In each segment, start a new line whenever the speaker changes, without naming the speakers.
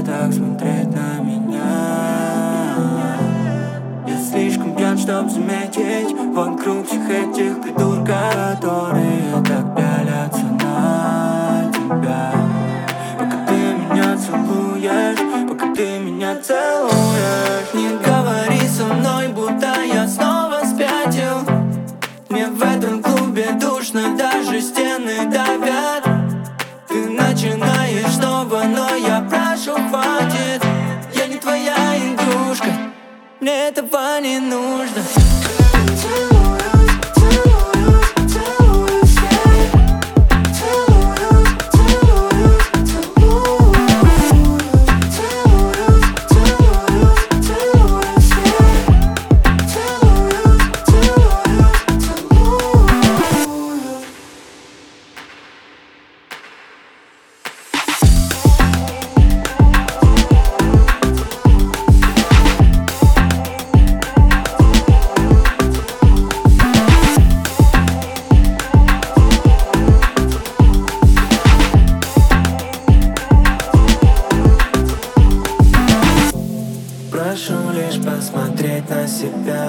так смотреть на меня. Я слишком пьян, чтоб заметить вокруг всех этих придурков, которые так пялятся на тебя. Пока ты меня целуешь, пока ты меня целуешь. Не говори со мной, будто я снова спятил. Мне в этом клубе душно, даже стены давят. Ты начинаешь снова, но я прошу, хватит. Я не твоя игрушка, мне этого не нужно.
Прошу лишь посмотреть на себя.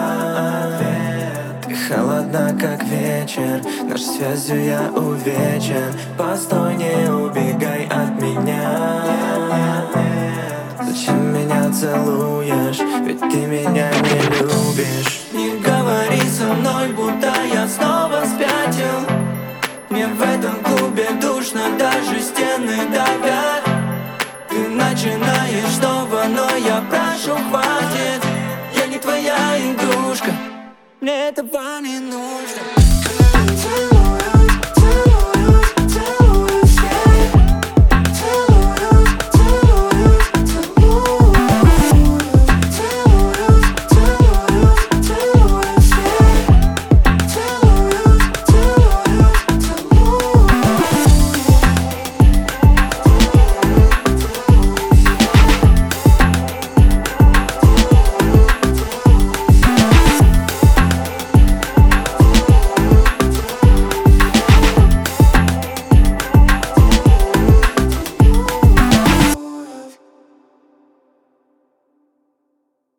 Ты холодна, как вечер, нашей связью я увечен. Постой, не убегай от меня. Зачем меня целуешь, ведь ты меня не любишь.
Не говори со мной, будто я снова спятил. Мне в этом клубе душно, даже стены давят. Ты начинаешь снова, но я прошу, хватит. Я не твоя игрушка, мне этого не нужно.